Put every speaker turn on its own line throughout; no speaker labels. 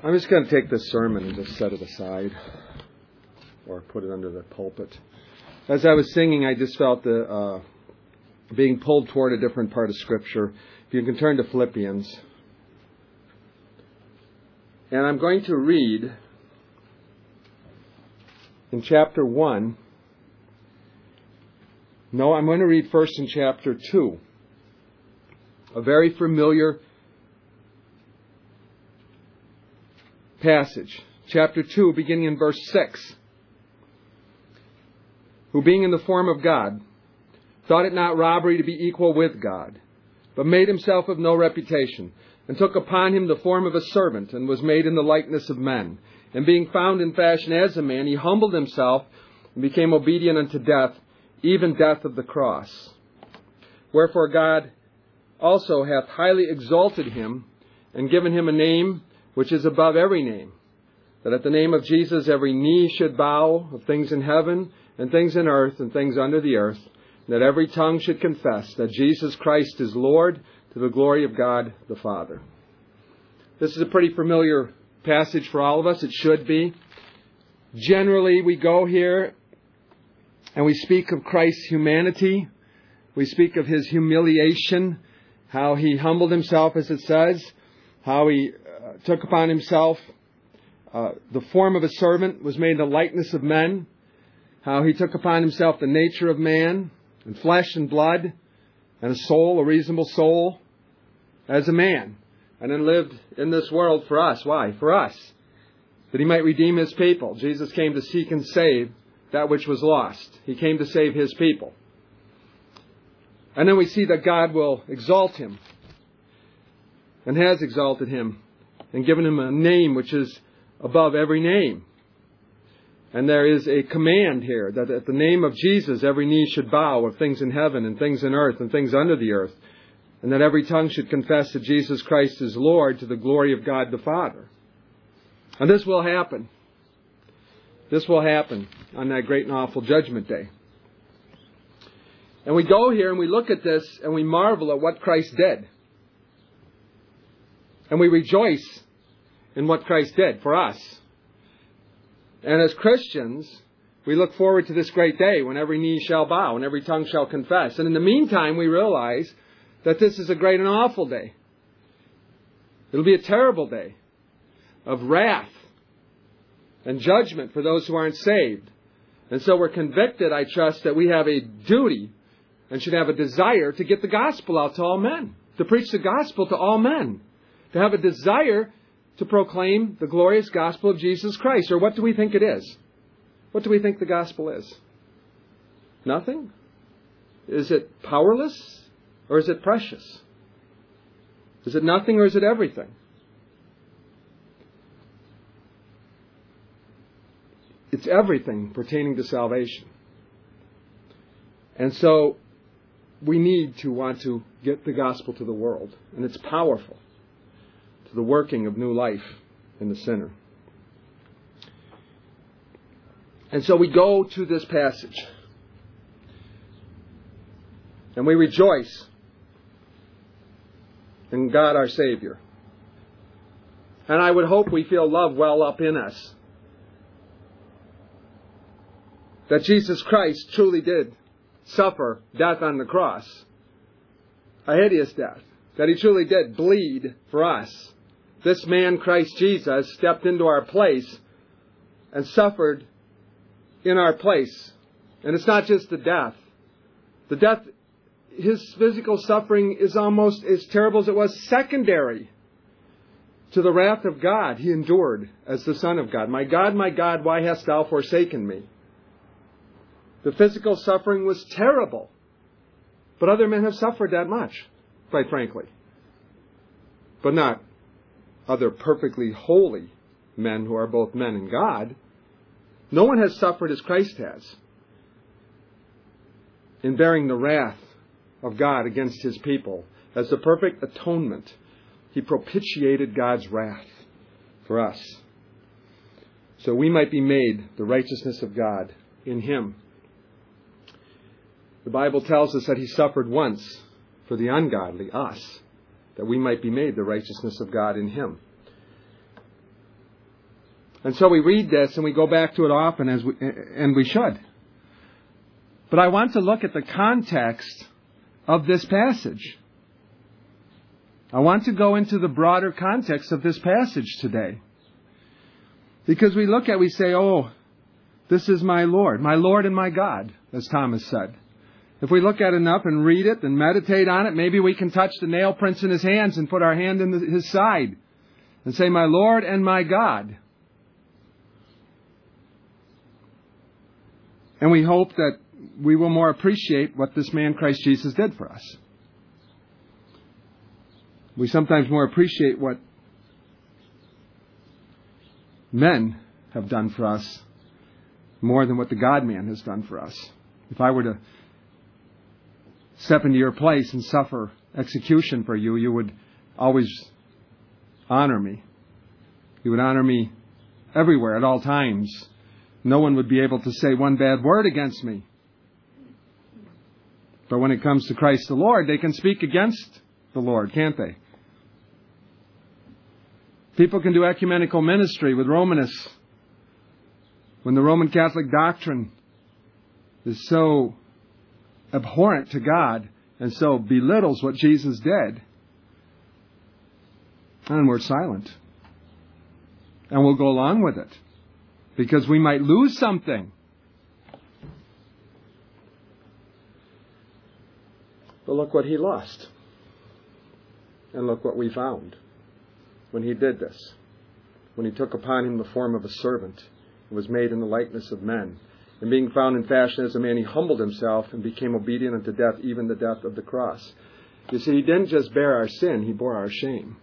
I'm just going to take this sermon and just set it aside or put it under the pulpit. As I was singing, I just felt being pulled toward a different part of Scripture. If you can turn to Philippians. And I'm going to read in chapter 1. No, I'm going to read first in chapter 2. A very familiar passage. Chapter 2, beginning in verse 6. Who being in the form of God, thought it not robbery to be equal with God, but made himself of no reputation, and took upon him the form of a servant, and was made in the likeness of men. And being found in fashion as a man, he humbled himself, and became obedient unto death, even death of the cross. Wherefore God also hath highly exalted him, and given him a name which is above every name, that at the name of Jesus every knee should bow, of things in heaven, and things in earth, and things under the earth, and that every tongue should confess that Jesus Christ is Lord, to the glory of God the Father. This is a pretty familiar passage for all of us. It should be. Generally, we go here and we speak of Christ's humanity. We speak of his humiliation, how he humbled himself, as it says, how he took upon himself the form of a servant, was made in the likeness of men, how he took upon himself the nature of man, and flesh and blood, and a soul, a reasonable soul, as a man, and then lived in this world for us. Why? For us. That he might redeem his people. Jesus came to seek and save that which was lost. He came to save his people. And then we see that God will exalt him, and has exalted him, and given him a name which is above every name. And there is a command here that at the name of Jesus every knee should bow, of things in heaven and things in earth and things under the earth, and that every tongue should confess that Jesus Christ is Lord, to the glory of God the Father. And this will happen. This will happen on that great and awful judgment day. And we go here and we look at this and we marvel at what Christ did. And we rejoice in what Christ did for us. And as Christians, we look forward to this great day when every knee shall bow and every tongue shall confess. And in the meantime, we realize that this is a great and awful day. It'll be a terrible day of wrath and judgment for those who aren't saved. And so we're convicted, I trust, that we have a duty and should have a desire to get the gospel out to all men, to preach the gospel to all men, to have a desire to proclaim the glorious gospel of Jesus Christ. Or what do we think it is? What do we think the gospel is? Nothing? Is it powerless or is it precious? Is it nothing or is it everything? It's everything pertaining to salvation. And so we need to want to get the gospel to the world. And it's powerful to the working of new life in the sinner. And so we go to this passage. And we rejoice in God our Savior. And I would hope we feel love well up in us. That Jesus Christ truly did suffer death on the cross. A hideous death. That he truly did bleed for us. This man, Christ Jesus, stepped into our place and suffered in our place. And it's not just the death. The death, his physical suffering is almost as terrible as it was secondary to the wrath of God he endured as the Son of God. My God, why hast thou forsaken me? The physical suffering was terrible. But other men have suffered that much, quite frankly. But not other perfectly holy men who are both men and God. No one has suffered as Christ has in bearing the wrath of God against his people. As the perfect atonement, he propitiated God's wrath for us, so we might be made the righteousness of God in him. The Bible tells us that he suffered once for the ungodly, us, that we might be made the righteousness of God in him. And so we read this and we go back to it often, and we should. But I want to look at the context of this passage. I want to go into the broader context of this passage today. Because we say, oh, this is my Lord and my God, as Thomas said. If we look at it enough and read it and meditate on it, maybe we can touch the nail prints in His hands and put our hand in His side and say, my Lord and my God. And we hope that we will more appreciate what this man Christ Jesus did for us. We sometimes more appreciate what men have done for us more than what the God-man has done for us. If I were to step into your place and suffer execution for you, you would always honor me. You would honor me everywhere, at all times. No one would be able to say one bad word against me. But when it comes to Christ the Lord, they can speak against the Lord, can't they? People can do ecumenical ministry with Romanists when the Roman Catholic doctrine is so abhorrent to God and so belittles what Jesus did. And we're silent. And we'll go along with it because we might lose something. But look what he lost. And look what we found when he did this. When he took upon him the form of a servant and was made in the likeness of men. And being found in fashion as a man, he humbled himself and became obedient unto death, even the death of the cross. You see, he didn't just bear our sin, he bore our shame.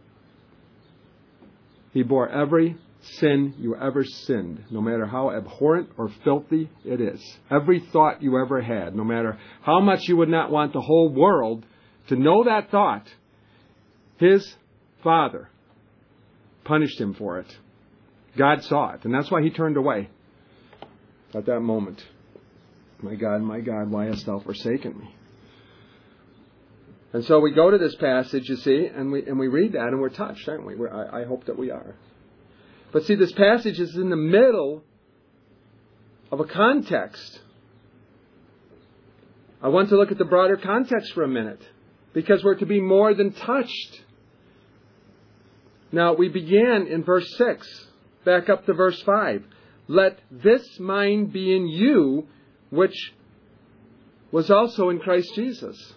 He bore every sin you ever sinned, no matter how abhorrent or filthy it is. Every thought you ever had, no matter how much you would not want the whole world to know that thought, his Father punished him for it. God saw it, and that's why he turned away at that moment. My God, why hast thou forsaken me? And so we go to this passage, you see, and we read that, and we're touched, aren't we? I hope that we are. But see, this passage is in the middle of a context. I want to look at the broader context for a minute, because we're to be more than touched. Now, we began in verse 6, back up to verse 5. Let this mind be in you, which was also in Christ Jesus.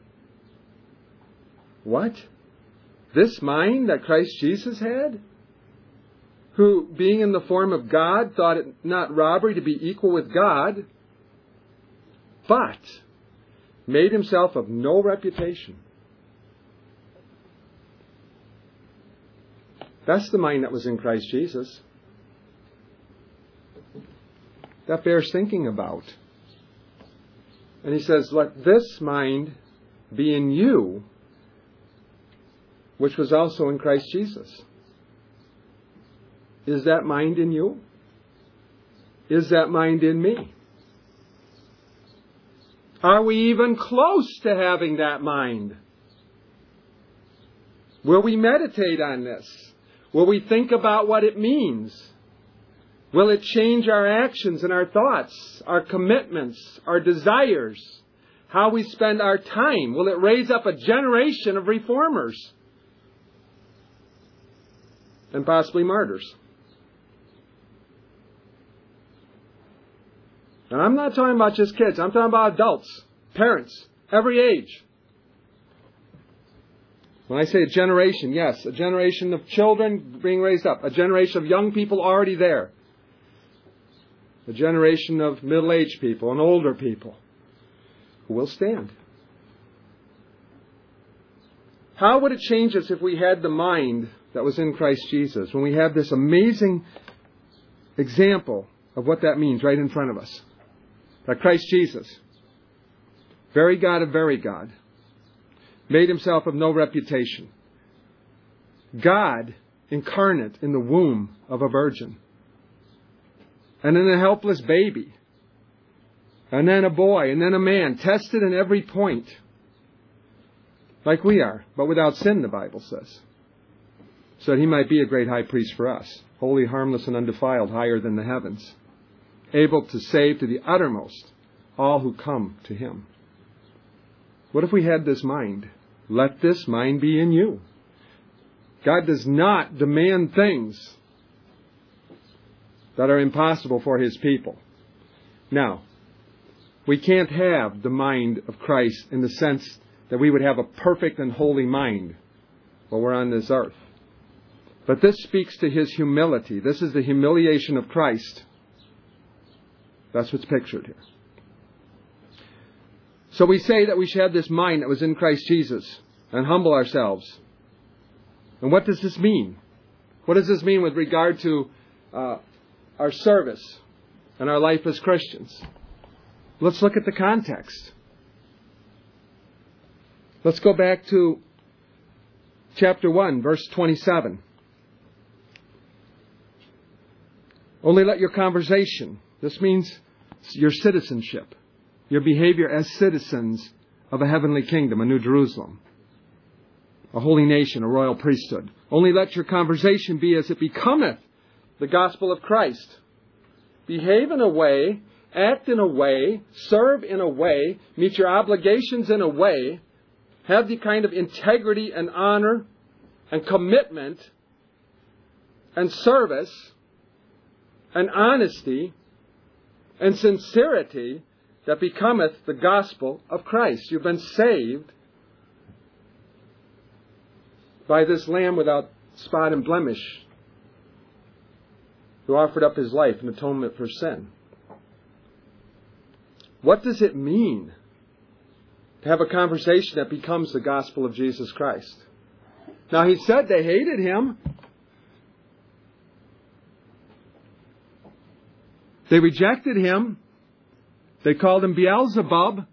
What? This mind that Christ Jesus had? Who, being in the form of God, thought it not robbery to be equal with God, but made himself of no reputation. That's the mind that was in Christ Jesus. That bears thinking about. And he says, let this mind be in you, which was also in Christ Jesus. Is that mind in you? Is that mind in me? Are we even close to having that mind? Will we meditate on this? Will we think about what it means? Will it change our actions and our thoughts, our commitments, our desires, how we spend our time? Will it raise up a generation of reformers and possibly martyrs? And I'm not talking about just kids. I'm talking about adults, parents, every age. When I say a generation, yes, a generation of children being raised up, a generation of young people already there, a generation of middle-aged people and older people who will stand. How would it change us if we had the mind that was in Christ Jesus, when we have this amazing example of what that means right in front of us? That Christ Jesus, very God of very God, made himself of no reputation. God incarnate in the womb of a virgin. And then a helpless baby. And then a boy. And then a man. Tested in every point. Like we are. But without sin, the Bible says. so that he might be a great high priest for us, holy, harmless, and undefiled, higher than the heavens, able to save to the uttermost all who come to him. What if we had this mind? Let this mind be in you. God does not demand things that are impossible for his people. Now, we can't have the mind of Christ in the sense that we would have a perfect and holy mind while we're on this earth. But this speaks to his humility. This is the humiliation of Christ. That's what's pictured here. So we say that we should have this mind that was in Christ Jesus and humble ourselves. And what does this mean? What does this mean with regard to our service and our life as Christians? Let's look at the context. Let's go back to chapter 1, verse 27. Only let your conversation, this means your citizenship, your behavior as citizens of a heavenly kingdom, a new Jerusalem, a holy nation, a royal priesthood. Only let your conversation be as it becometh the gospel of Christ. Behave in a way, act in a way, serve in a way, meet your obligations in a way, have the kind of integrity and honor and commitment and service and honesty and sincerity that becometh the gospel of Christ. You've been saved by this Lamb without spot and blemish, who offered up his life in atonement for sin. What does it mean to have a conversation that becomes the gospel of Jesus Christ? Now, he said they hated him. They rejected him. They called him Beelzebub.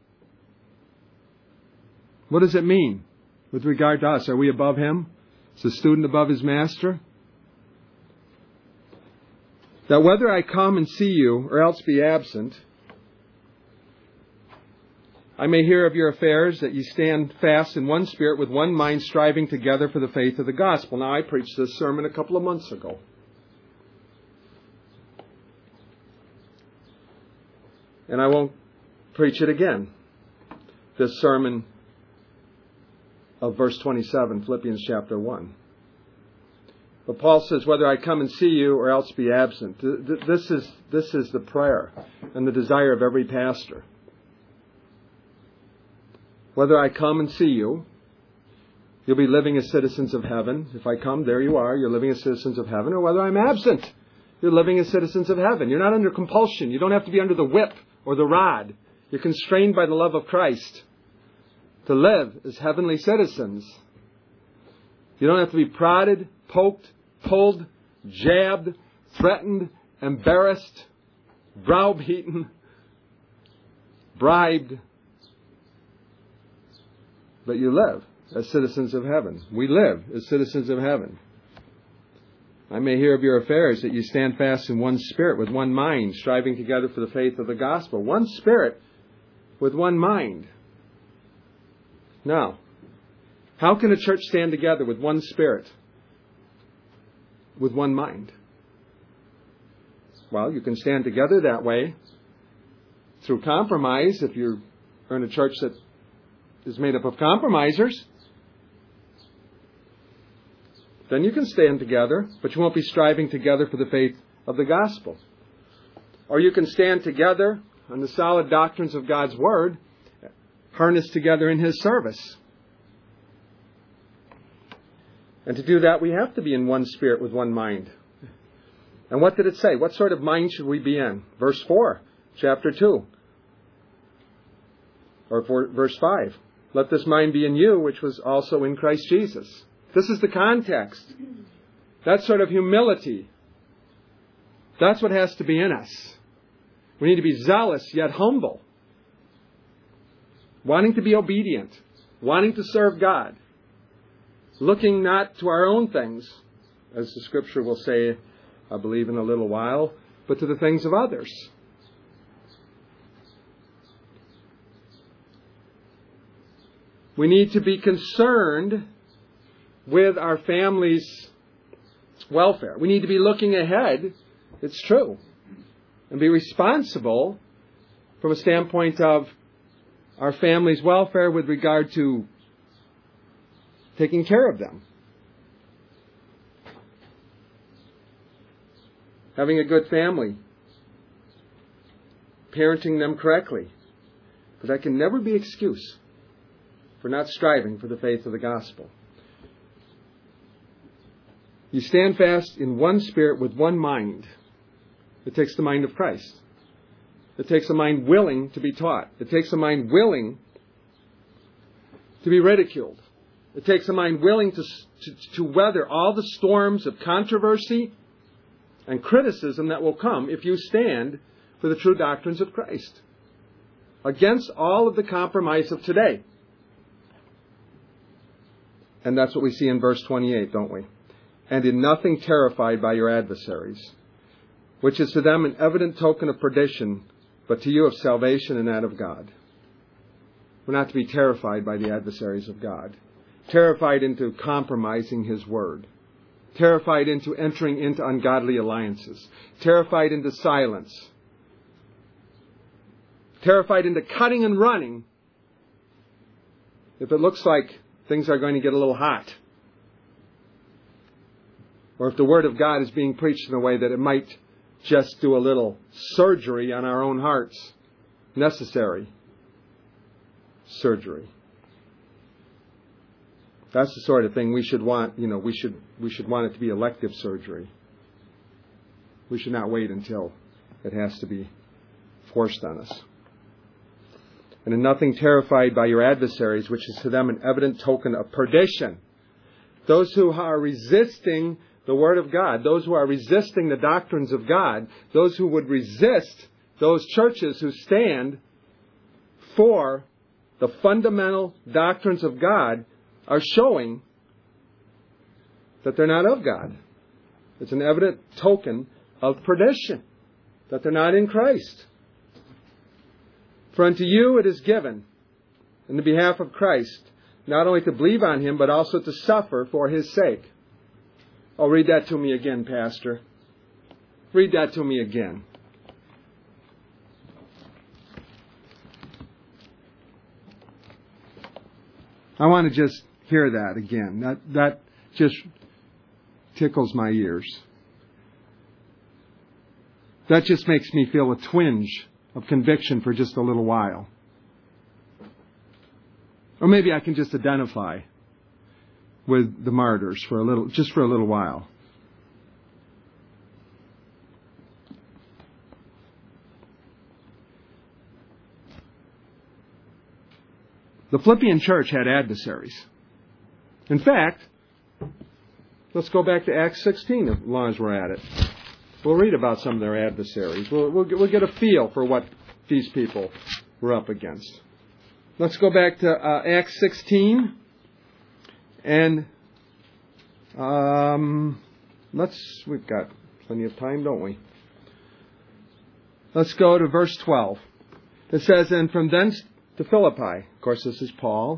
What does it mean with regard to us? Are we above him? Is the student above his master? That whether I come and see you or else be absent, I may hear of your affairs, that ye stand fast in one spirit with one mind, striving together for the faith of the gospel. Now, I preached this sermon a couple of months ago. And I won't preach it again. This sermon of verse 27, Philippians chapter 1. But Paul says, whether I come and see you or else be absent. This is the prayer and the desire of every pastor. Whether I come and see you, you'll be living as citizens of heaven. If I come, there you are. You're living as citizens of heaven. Or whether I'm absent, you're living as citizens of heaven. You're not under compulsion. You don't have to be under the whip or the rod. You're constrained by the love of Christ to live as heavenly citizens. You don't have to be prodded, poked, pulled, jabbed, threatened, embarrassed, browbeaten, bribed. But you live as citizens of heaven. We live as citizens of heaven. I may hear of your affairs, that you stand fast in one spirit, with one mind, striving together for the faith of the gospel. One spirit with one mind. Now, how can a church stand together with one spirit, with one mind? Well, you can stand together that way through compromise if you're in a church that is made up of compromisers. Then you can stand together, but you won't be striving together for the faith of the gospel. Or you can stand together on the solid doctrines of God's Word, harnessed together in His service. And to do that, we have to be in one spirit with one mind. And what did it say? What sort of mind should we be in? Verse 4, chapter 2. Or verse 5. Let this mind be in you, which was also in Christ Jesus. This is the context. That sort of humility. That's what has to be in us. We need to be zealous yet humble. Wanting to be obedient. Wanting to serve God. Looking not to our own things, as the Scripture will say, I believe, in a little while, but to the things of others. We need to be concerned with our family's welfare. We need to be looking ahead, it's true, and be responsible from a standpoint of our family's welfare with regard to taking care of them. Having a good family. Parenting them correctly. But that can never be excuse for not striving for the faith of the gospel. You stand fast in one spirit with one mind. It takes the mind of Christ. It takes a mind willing to be taught. It takes a mind willing to be ridiculed. It takes a mind willing to weather all the storms of controversy and criticism that will come if you stand for the true doctrines of Christ, against all of the compromise of today. And that's what we see in verse 28, don't we? And in nothing terrified by your adversaries, which is to them an evident token of perdition, but to you of salvation and that of God. We're not to be terrified by the adversaries of God, terrified into compromising His word, terrified into entering into ungodly alliances, terrified into silence, terrified into cutting and running if it looks like things are going to get a little hot, or if the Word of God is being preached in a way that it might just do a little surgery on our own hearts. Necessary surgery. That's the sort of thing we should want. We should want it to be elective surgery. We should not wait until it has to be forced on us. And in nothing terrified by your adversaries, which is to them an evident token of perdition. Those who are resisting the Word of God, those who are resisting the doctrines of God, those who would resist those churches who stand for the fundamental doctrines of God, are showing that they're not of God. It's an evident token of perdition, that they're not in Christ. For unto you it is given, in the behalf of Christ, not only to believe on Him, but also to suffer for His sake. Oh, read that to me again, Pastor. Read that to me again. I want to just hear that again. That just tickles my ears. That just makes me feel a twinge of conviction for just a little while. Or maybe I can just identify with the martyrs for a little while. The Philippian church had adversaries. In fact, let's go back to Acts 16 as long as we're at it. We'll read about some of their adversaries. We'll get a feel for what these people were up against. Let's go back to Acts 16. And we've got plenty of time, don't we? Let's go to verse 12. It says, and from thence to Philippi. Of course, this is Paul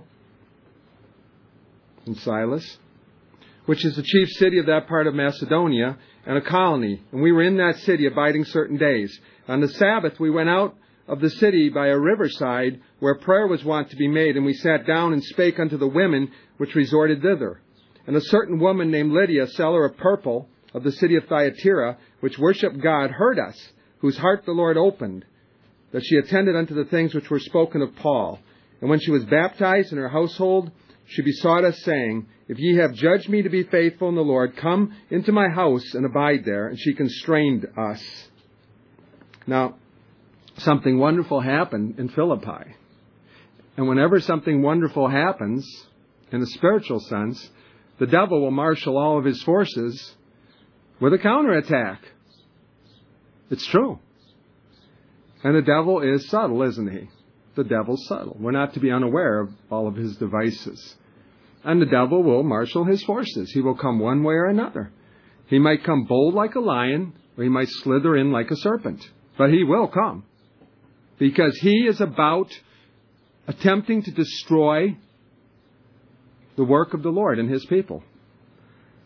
and Silas, which is the chief city of that part of Macedonia, and a colony. And we were in that city abiding certain days. On the Sabbath we went out of the city by a riverside where prayer was wont to be made, and we sat down and spake unto the women which resorted thither. And a certain woman named Lydia, seller of purple, of the city of Thyatira, which worshipped God, heard us, whose heart the Lord opened, that she attended unto the things which were spoken of Paul. And when she was baptized in her household, she besought us, saying, if ye have judged me to be faithful in the Lord, come into my house and abide there. And she constrained us. Now, something wonderful happened in Philippi. And whenever something wonderful happens, in a spiritual sense, the devil will marshal all of his forces with a counterattack. It's true. And the devil is subtle, isn't he? The devil's subtle. We're not to be unaware of all of his devices. And the devil will marshal his forces. He will come one way or another. He might come bold like a lion, or he might slither in like a serpent. But he will come. Because he is about attempting to destroy the work of the Lord and His people.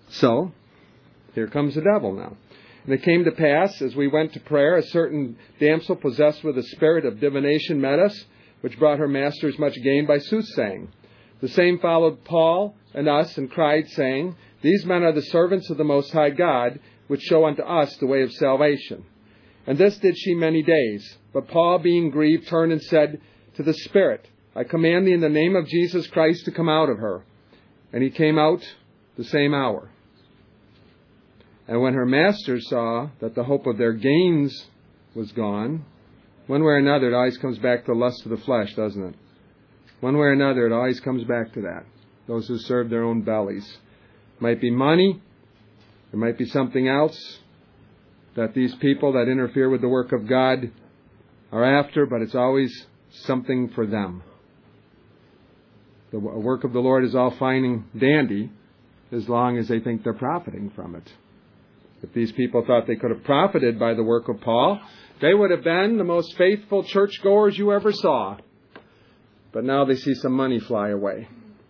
So, here comes the devil now. And it came to pass, as we went to prayer, a certain damsel possessed with a spirit of divination met us, which brought her masters much gain by soothsaying. The same followed Paul and us, and cried, saying, These men are the servants of the Most High God, which show unto us the way of salvation. And this did she many days. But Paul, being grieved, turned and said to the spirit, I command thee in the name of Jesus Christ to come out of her. And he came out the same hour. And when her masters saw that the hope of their gains was gone, one way or another, it always comes back to the lust of the flesh, doesn't it? One way or another, it always comes back to that. Those who serve their own bellies. It might be money. It might be something else that these people that interfere with the work of God are after, but it's always something for them. The work of the Lord is all fine and dandy as long as they think they're profiting from it. If these people thought they could have profited by the work of Paul, they would have been the most faithful churchgoers you ever saw. But now they see some money fly away.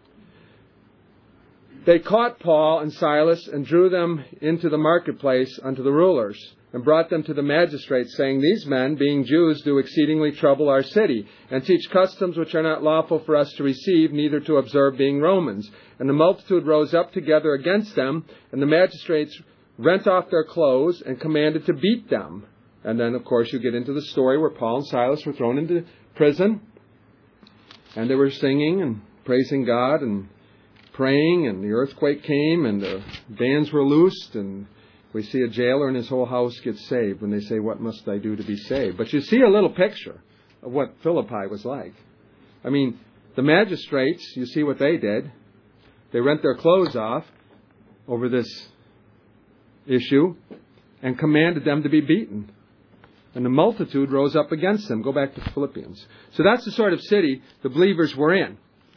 They caught Paul and Silas and drew them into the marketplace unto the rulers, and brought them to the magistrates, saying, These men, being Jews, do exceedingly trouble our city, and teach customs which are not lawful for us to receive, neither to observe, being Romans. And the multitude rose up together against them, and the magistrates rent off their clothes and commanded to beat them. And then, of course, you get into the story where Paul and Silas were thrown into prison, and they were singing and praising God and praying, and the earthquake came, and the bands were loosed, and we see a jailer and his whole house get saved when they say, What must I do to be saved? But you see a little picture of what Philippi was like. I mean, the magistrates, you see what they did. They rent their clothes off over this issue and commanded them to be beaten. And the multitude rose up against them. Go back to Philippians. So that's the sort of city the believers were in.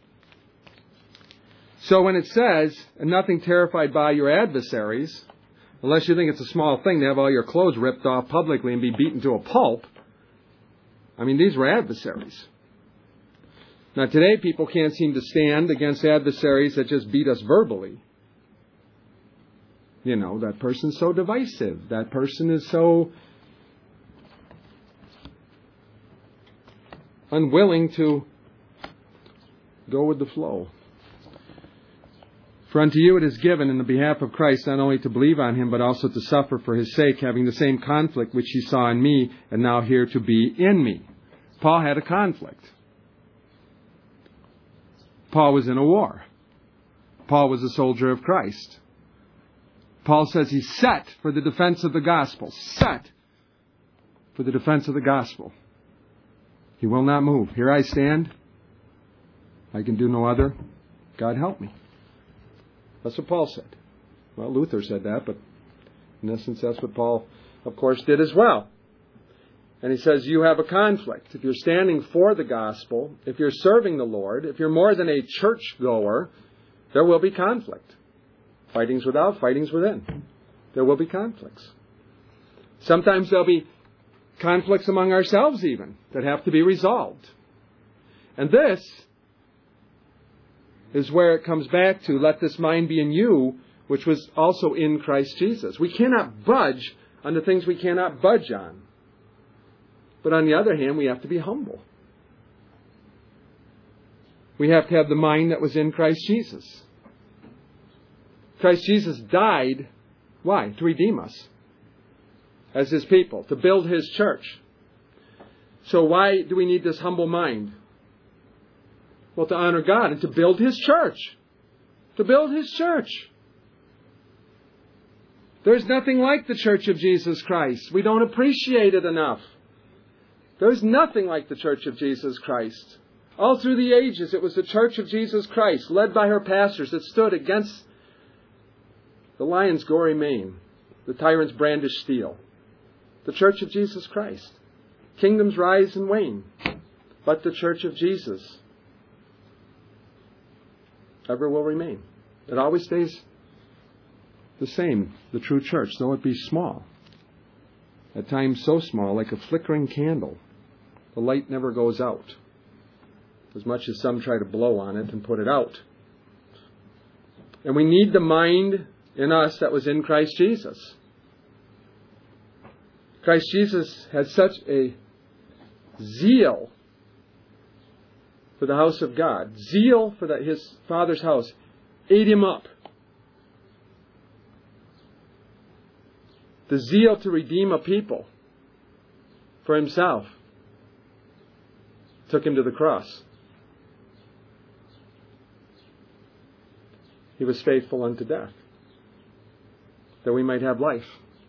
So when it says, and nothing terrified by your adversaries, unless you think it's a small thing to have all your clothes ripped off publicly and be beaten to a pulp, I mean, these were adversaries. Now today people can't seem to stand against adversaries that just beat us verbally. You know, that person's so divisive. That person is so unwilling to go with the flow. For unto you it is given in the behalf of Christ not only to believe on him, but also to suffer for his sake, having the same conflict which he saw in me, and now here to be in me. Paul had a conflict. Paul was in a war. Paul was a soldier of Christ. Paul says he's set for the defense of the gospel. Set for the defense of the gospel. He will not move. Here I stand. I can do no other. God help me. That's what Paul said. Well, Luther said that, but in essence that's what Paul, of course, did as well. And he says you have a conflict. If you're standing for the gospel, if you're serving the Lord, if you're more than a churchgoer, there will be conflict. Fighting's without, fighting's within. There will be conflicts. Sometimes there'll be conflicts among ourselves even that have to be resolved. And this is where it comes back to, let this mind be in you, which was also in Christ Jesus. We cannot budge on the things we cannot budge on. But on the other hand, we have to be humble. We have to have the mind that was in Christ Jesus. Christ Jesus died, why? To redeem us as his people, to build his church. So why do we need this humble mind? Well, to honor God and to build his church. To build his church. There's nothing like the Church of Jesus Christ. We don't appreciate it enough. There's nothing like the Church of Jesus Christ. All through the ages, it was the Church of Jesus Christ, led by her pastors, that stood against the lion's gory mane, the tyrant's brandished steel. The Church of Jesus Christ. Kingdoms rise and wane, but the Church of Jesus ever will remain. It always stays the same, the true church, though it be small. At times so small, like a flickering candle. The light never goes out, as much as some try to blow on it and put it out. And we need the mind in us that was in Christ Jesus. Christ Jesus had such a zeal for the house of God, zeal for his Father's house, ate him up. The zeal to redeem a people for himself took him to the cross. He was faithful unto death, that we might have life.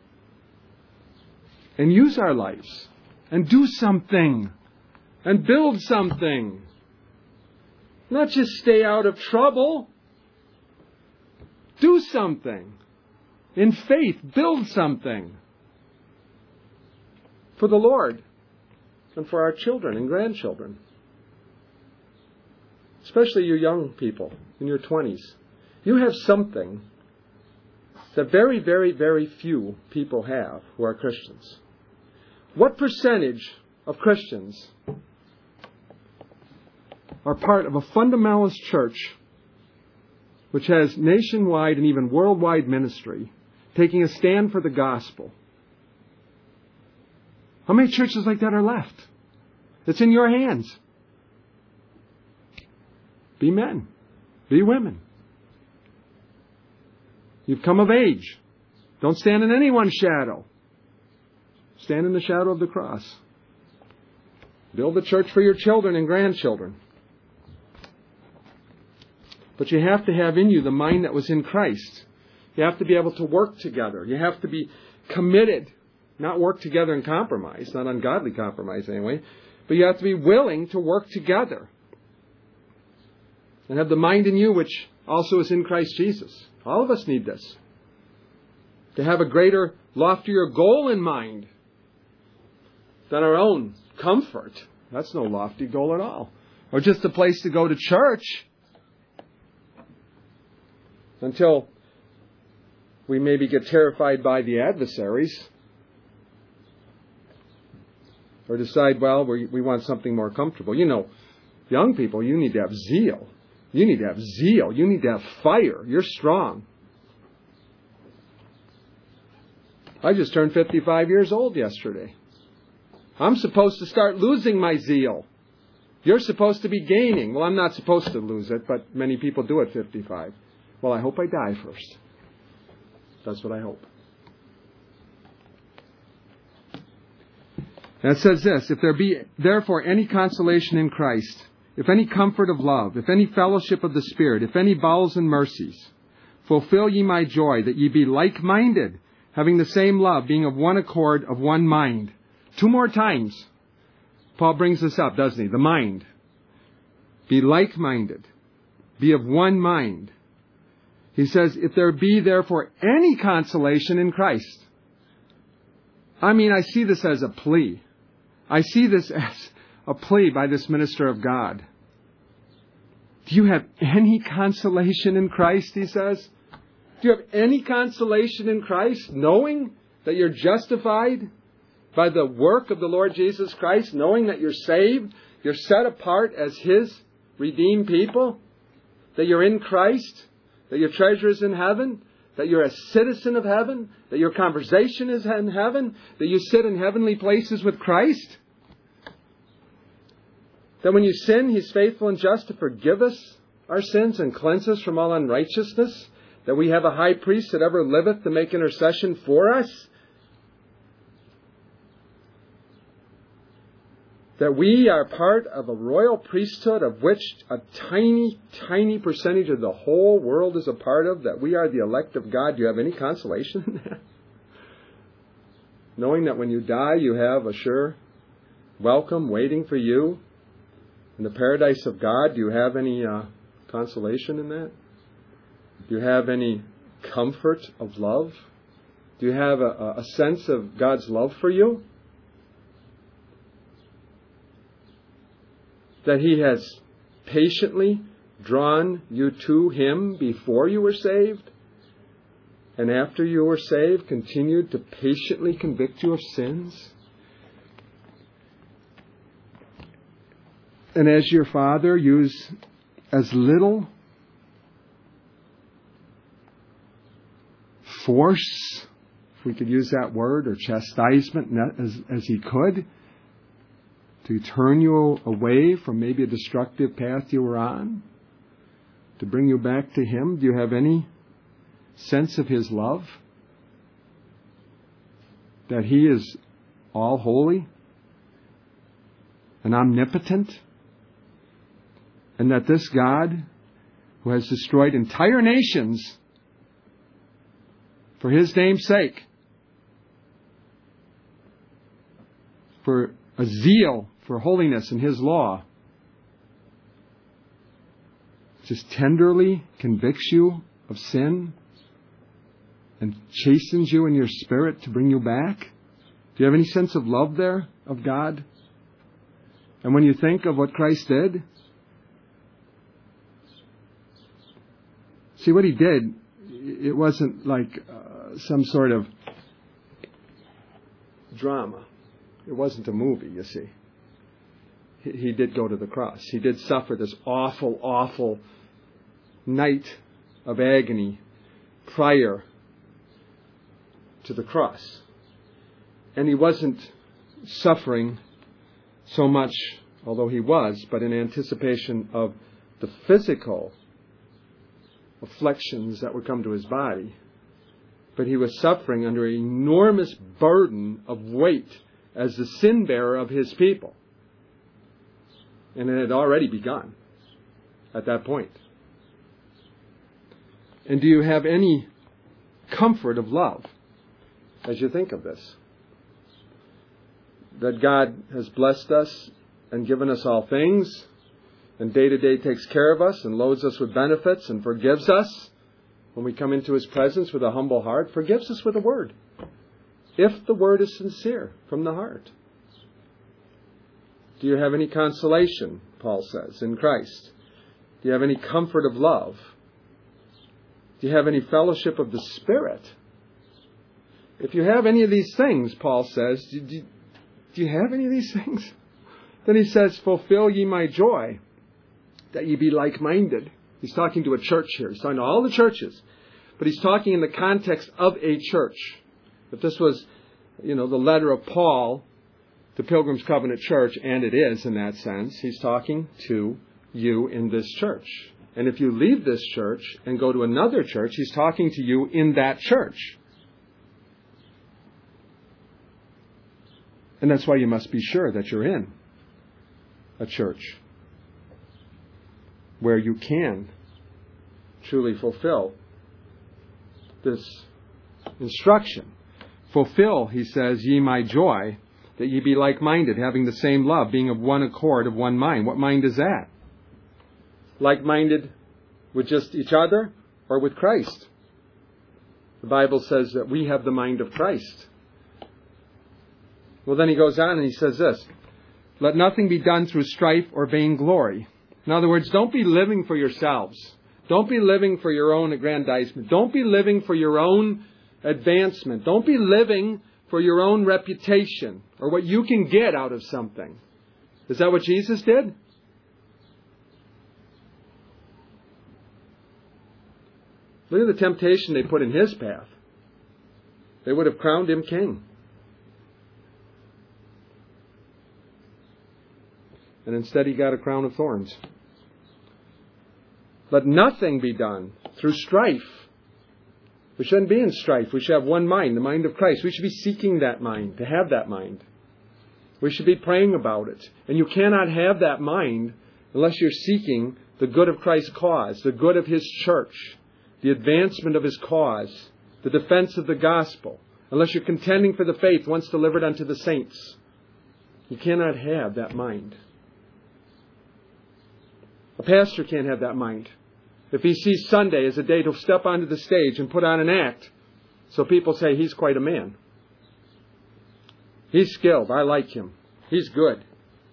And use our lives, and do something, and build something. Not just stay out of trouble. Do something. In faith, build something. For the Lord, and for our children and grandchildren. Especially you young people in your 20s. You have something that very, very, very few people have who are Christians. What percentage of Christians are part of a fundamentalist church which has nationwide and even worldwide ministry, taking a stand for the gospel? How many churches like that are left? It's in your hands. Be men. Be women. You've come of age. Don't stand in anyone's shadow. Stand in the shadow of the cross. Build a church for your children and grandchildren. But you have to have in you the mind that was in Christ. You have to be able to work together. You have to be committed. Not work together and compromise. Not ungodly compromise anyway. But you have to be willing to work together. And have the mind in you which also is in Christ Jesus. All of us need this. To have a greater, loftier goal in mind than our own comfort. That's no lofty goal at all. Or just a place to go to church until we maybe get terrified by the adversaries. Or decide, well, we want something more comfortable. You know, young people, you need to have zeal. You need to have zeal. You need to have fire. You're strong. I just turned 55 years old yesterday. I'm supposed to start losing my zeal. You're supposed to be gaining. Well, I'm not supposed to lose it, but many people do at 55. Well, I hope I die first. That's what I hope. And it says this, if there be therefore any consolation in Christ, if any comfort of love, if any fellowship of the Spirit, if any bowels and mercies, fulfill ye my joy, that ye be like-minded, having the same love, being of one accord, of one mind. 2 more times, Paul brings this up, doesn't he? The mind. Be like-minded. Be of one mind. He says, if there be therefore any consolation in Christ. I mean, I see this as a plea. I see this as a plea by this minister of God. Do you have any consolation in Christ, he says? Do you have any consolation in Christ, knowing that you're justified by the work of the Lord Jesus Christ, knowing that you're saved, you're set apart as His redeemed people, that you're in Christ, that your treasure is in heaven, that you're a citizen of heaven, that your conversation is in heaven, that you sit in heavenly places with Christ? That when you sin, He's faithful and just to forgive us our sins and cleanse us from all unrighteousness? That we have a high priest that ever liveth to make intercession for us? That we are part of a royal priesthood of which a tiny, tiny percentage of the whole world is a part of? That we are the elect of God? Do you have any consolation in that? Knowing that when you die, you have a sure welcome waiting for you in the paradise of God. Do you have any consolation in that? Do you have any comfort of love? Do you have a sense of God's love for you? That He has patiently drawn you to Him before you were saved, and after you were saved, continued to patiently convict you of sins? And as your Father, use as little force, if we could use that word, or chastisement as He could, to turn you away from maybe a destructive path you were on, to bring you back to Him? Do you have any sense of His love? That He is all holy and omnipotent? And that this God, who has destroyed entire nations for His name's sake, for a zeal for holiness in His law, just tenderly convicts you of sin and chastens you in your spirit to bring you back? Do you have any sense of love there of God? And when you think of what Christ did, see what He did, it wasn't like some sort of drama. It wasn't a movie, you see. He did go to the cross. He did suffer this awful, awful night of agony prior to the cross. And He wasn't suffering so much, although He was, but in anticipation of the physical afflictions that would come to His body. But He was suffering under an enormous burden of weight as the sin bearer of His people. And it had already begun at that point. And do you have any comfort of love as you think of this? That God has blessed us and given us all things, and day to day takes care of us and loads us with benefits and forgives us when we come into His presence with a humble heart, forgives us with a word. If the word is sincere from the heart. Do you have any consolation, Paul says, in Christ? Do you have any comfort of love? Do you have any fellowship of the Spirit? If you have any of these things, Paul says, do you have any of these things? Then he says, fulfill ye my joy, that ye be like-minded. He's talking to a church here. He's talking to all the churches. But he's talking in the context of a church. If this was, the letter of Paul to Pilgrim's Covenant Church, and it is in that sense, he's talking to you in this church. And if you leave this church and go to another church, he's talking to you in that church. And that's why you must be sure that you're in a church where you can truly fulfill this instruction. Fulfill, he says, ye my joy, that ye be like-minded, having the same love, being of one accord, of one mind. What mind is that? Like-minded with just each other or with Christ? The Bible says that we have the mind of Christ. Well, then he goes on and he says this, let nothing be done through strife or vainglory. In other words, don't be living for yourselves. Don't be living for your own aggrandizement. Don't be living for your own advancement. Don't be living for your own reputation or what you can get out of something. Is that what Jesus did? Look at the temptation they put in His path. They would have crowned Him king. And instead He got a crown of thorns. Let nothing be done through strife. We shouldn't be in strife. We should have one mind, the mind of Christ. We should be seeking that mind, to have that mind. We should be praying about it. And you cannot have that mind unless you're seeking the good of Christ's cause, the good of His church, the advancement of His cause, the defense of the gospel. Unless you're contending for the faith once delivered unto the saints. You cannot have that mind. A pastor can't have that mind. If he sees Sunday as a day to step onto the stage and put on an act, so people say he's quite a man. He's skilled. I like him. He's good.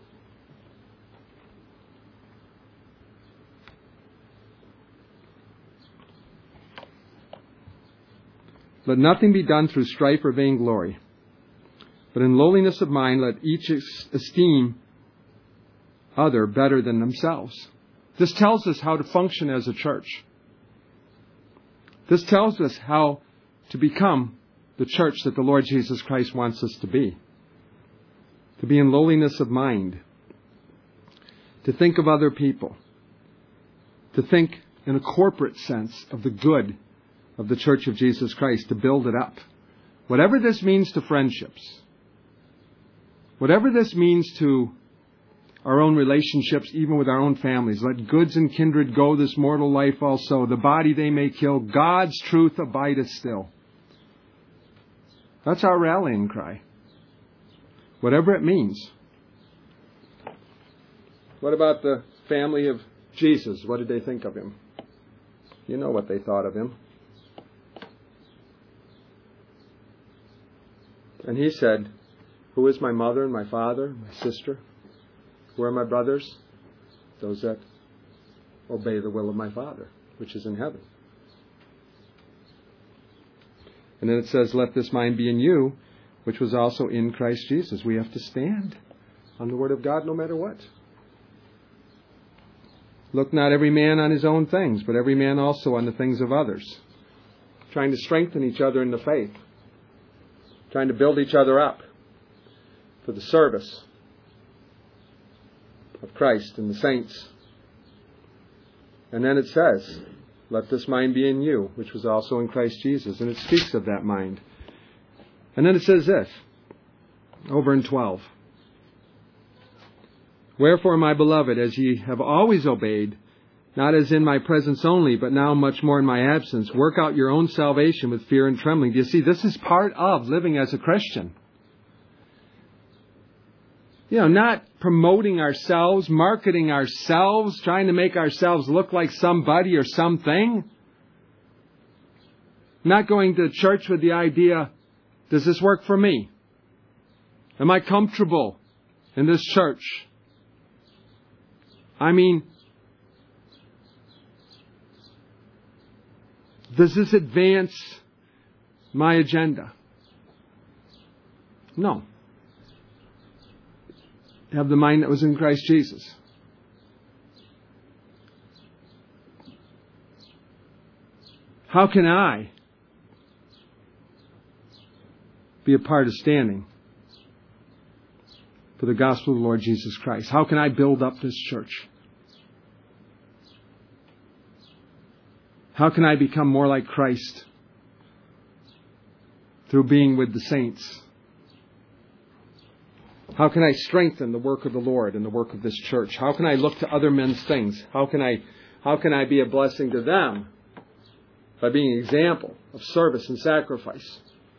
Let nothing be done through strife or vainglory, but in lowliness of mind let each esteem other better than themselves. This tells us how to function as a church. This tells us how to become the church that the Lord Jesus Christ wants us to be. To be in lowliness of mind. To think of other people. To think in a corporate sense of the good of the Church of Jesus Christ, to build it up. Whatever this means to friendships, whatever this means to our own relationships, even with our own families, let goods and kindred go, this mortal life also, the body they may kill, God's truth abideth still. That's our rallying cry. Whatever it means. What about the family of Jesus? What did they think of him? You know what they thought of him. And he said, who is my mother and my father, my sister? Who are my brothers? Those that obey the will of my Father, which is in heaven. And then it says, let this mind be in you, which was also in Christ Jesus. We have to stand on the Word of God no matter what. Look not every man on his own things, but every man also on the things of others. Trying to strengthen each other in the faith. Trying to build each other up for the service of Christ and the saints. And then it says, let this mind be in you, which was also in Christ Jesus. And it speaks of that mind. And then it says this, over in 12. Wherefore, my beloved, as ye have always obeyed, not as in my presence only, but now much more in my absence, work out your own salvation with fear and trembling. Do you see, this is part of living as a Christian. Not promoting ourselves, marketing ourselves, trying to make ourselves look like somebody or something. Not going to church with the idea, does this work for me? Am I comfortable in this church? I mean, does this advance my agenda? No. Have the mind that was in Christ Jesus. How can I be a part of standing for the gospel of the Lord Jesus Christ? How can I build up this church? How can I become more like Christ through being with the saints? How can I strengthen the work of the Lord and the work of this church? How can I look to other men's things? How can I be a blessing to them by being an example of service and sacrifice?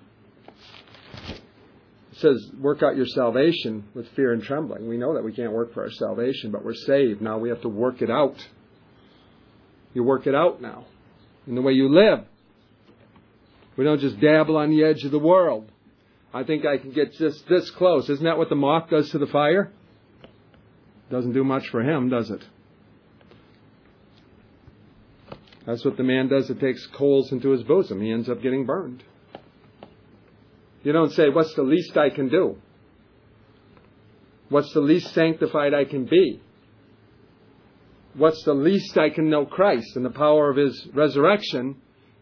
It says, work out your salvation with fear and trembling. We know that we can't work for our salvation, but we're saved. Now we have to work it out. You work it out now in the way you live. We don't just dabble on the edge of the world. I think I can get just this close. Isn't that what the moth does to the fire? Doesn't do much for him, does it? That's what the man does that takes coals into his bosom. He ends up getting burned. You don't say, what's the least I can do? What's the least sanctified I can be? What's the least I can know Christ and the power of His resurrection?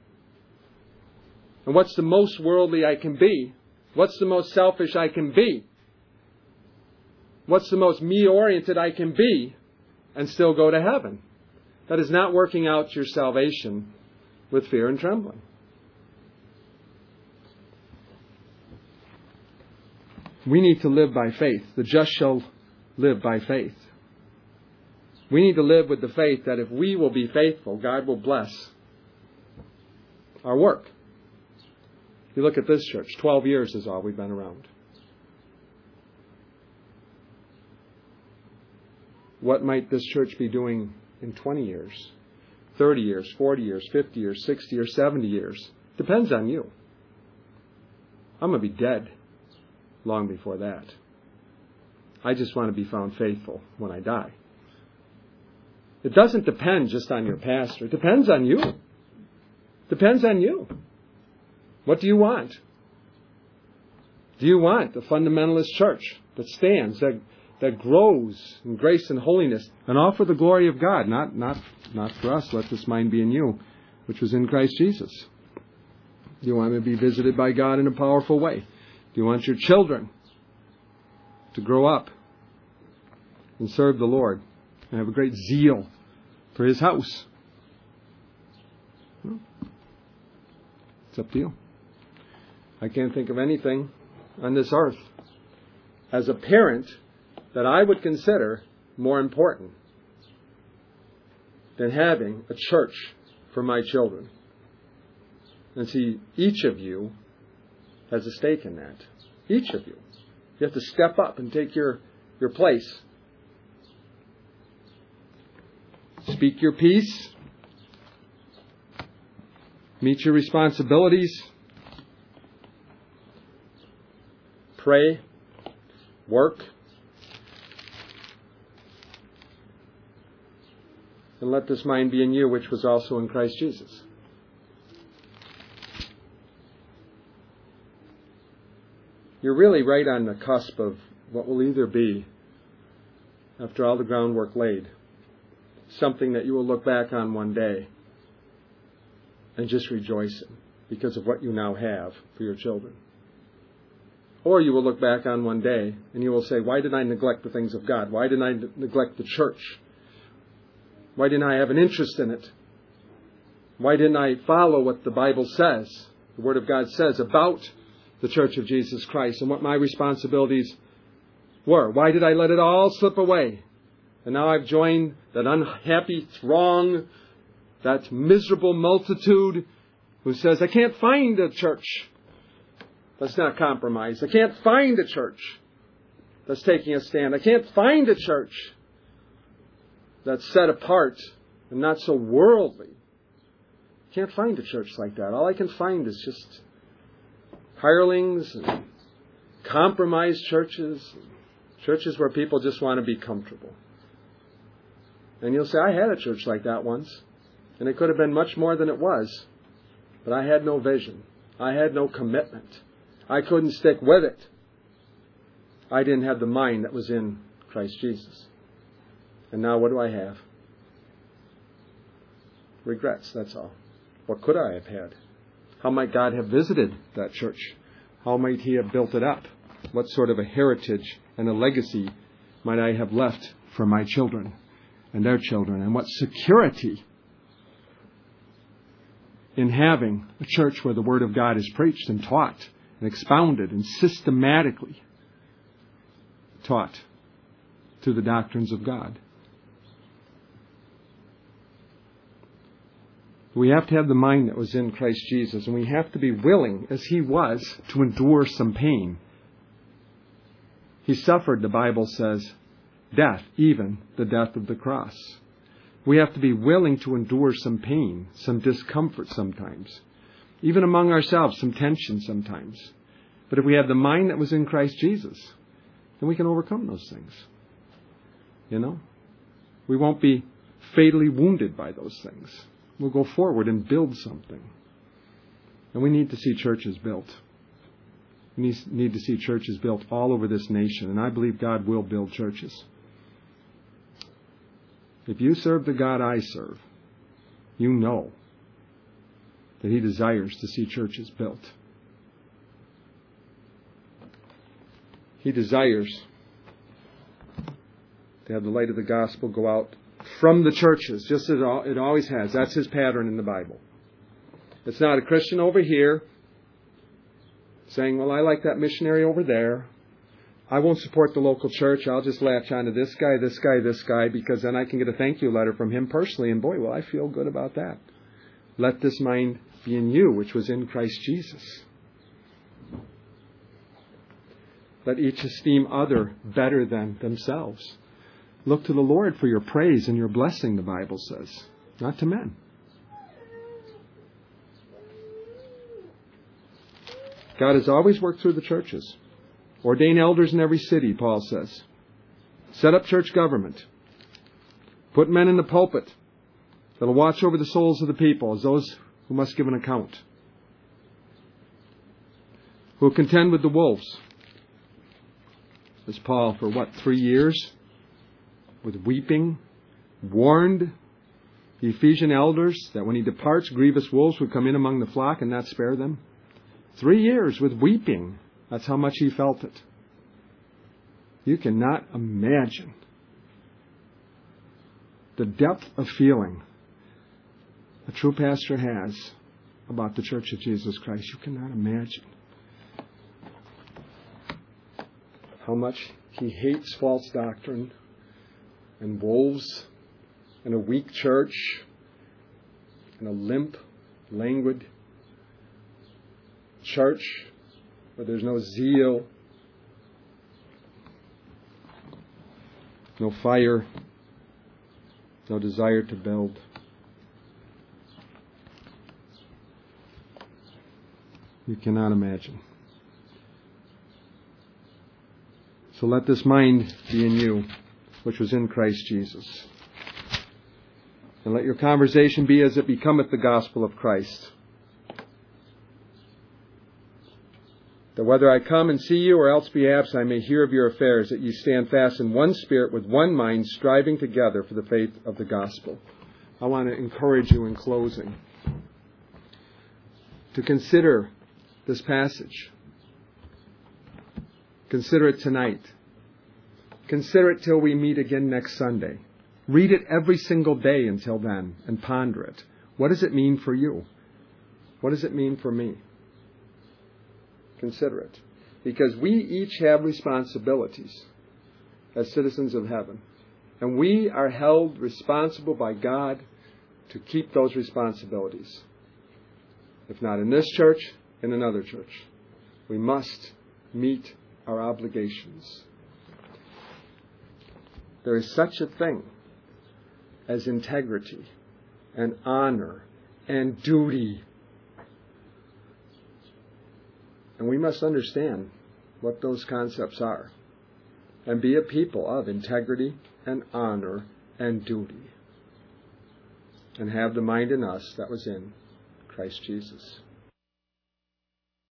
And what's the most worldly I can be? What's the most selfish I can be? What's the most me-oriented I can be and still go to heaven? That is not working out your salvation with fear and trembling. We need to live by faith. The just shall live by faith. We need to live with the faith that if we will be faithful, God will bless our work. You look at this church, 12 years is all we've been around. What might this church be doing in 20 years, 30 years, 40 years, 50 years, 60 or 70 years? Depends on you. I'm going to be dead long before that. I just want to be found faithful when I die. It doesn't depend just on your pastor. It depends on you. Depends on you. What do you want? Do you want a fundamentalist church that stands, that grows in grace and holiness, and all for the glory of God, not for us? Let this mind be in you, which was in Christ Jesus. Do you want to be visited by God in a powerful way? Do you want your children to grow up and serve the Lord and have a great zeal for His house? Well, it's up to you. I can't think of anything on this earth as a parent that I would consider more important than having a church for my children. And see, each of you has a stake in that. Each of you. You have to step up and take your place. Speak your piece. Meet your responsibilities. Pray. Work. And let this mind be in you, which was also in Christ Jesus. You're really right on the cusp of what will either be, after all the groundwork laid, something that you will look back on one day and just rejoice in because of what you now have for your children. Or you will look back on one day and you will say, why did I neglect the things of God? Why did I neglect the church? Why didn't I have an interest in it? Why didn't I follow what the Bible says, the Word of God says about the Church of Jesus Christ and what my responsibilities were? Why did I let it all slip away? And now I've joined that unhappy throng, that miserable multitude who says, I can't find a church that's not compromised. I can't find a church that's taking a stand. I can't find a church that's set apart and not so worldly. Can't find a church like that. All I can find is just hirelings and compromised churches, churches where people just want to be comfortable. And you'll say, I had a church like that once, and it could have been much more than it was, but I had no vision. I had no commitment. I couldn't stick with it. I didn't have the mind that was in Christ Jesus. And now what do I have? Regrets, that's all. What could I have had? How might God have visited that church? How might He have built it up? What sort of a heritage and a legacy might I have left for my children and their children? And what security in having a church where the Word of God is preached and taught and expounded and systematically taught to the doctrines of God. We have to have the mind that was in Christ Jesus, and we have to be willing, as He was, to endure some pain. He suffered, the Bible says, death, even the death of the cross. We have to be willing to endure some pain, some discomfort sometimes. Even among ourselves, some tension sometimes. But if we have the mind that was in Christ Jesus, then we can overcome those things. You know? We won't be fatally wounded by those things. We'll go forward and build something. And we need to see churches built. We need to see churches built all over this nation. And I believe God will build churches. If you serve the God I serve, you know that He desires to see churches built. He desires to have the light of the gospel go out from the churches, just as it always has. That's His pattern in the Bible. It's not a Christian over here saying, well, I like that missionary over there. I won't support the local church. I'll just latch on to this guy, this guy, this guy, because then I can get a thank you letter from him personally, and boy, will I feel good about that. Let this mind be in you, which was in Christ Jesus. Let each esteem other better than themselves. Look to the Lord for your praise and your blessing, the Bible says, not to men. God has always worked through the churches. Ordain elders in every city, Paul says. Set up church government. Put men in the pulpit that will watch over the souls of the people as those who must give an account. Who will contend with the wolves. As Paul, for 3 years? With weeping, warned the Ephesian elders that when he departs, grievous wolves would come in among the flock and not spare them. 3 years with weeping. That's how much he felt it. You cannot imagine the depth of feeling a true pastor has about the Church of Jesus Christ. You cannot imagine how much he hates false doctrine and wolves and a weak church and a limp, languid church where there's no zeal, no fire, no desire to build. You cannot imagine. So let this mind be in you, which was in Christ Jesus. And let your conversation be as it becometh the gospel of Christ. That whether I come and see you or else be absent, I may hear of your affairs, that ye stand fast in one spirit with one mind, striving together for the faith of the gospel. I want to encourage you in closing to consider this passage. Consider it tonight. Consider it till we meet again next Sunday. Read it every single day until then and ponder it. What does it mean for you? What does it mean for me? Consider it. Because we each have responsibilities as citizens of heaven. And we are held responsible by God to keep those responsibilities. If not in this church, in another church. We must meet our obligations. There is such a thing as integrity and honor and duty. And we must understand what those concepts are and be a people of integrity and honor and duty and have the mind in us that was in Christ Jesus.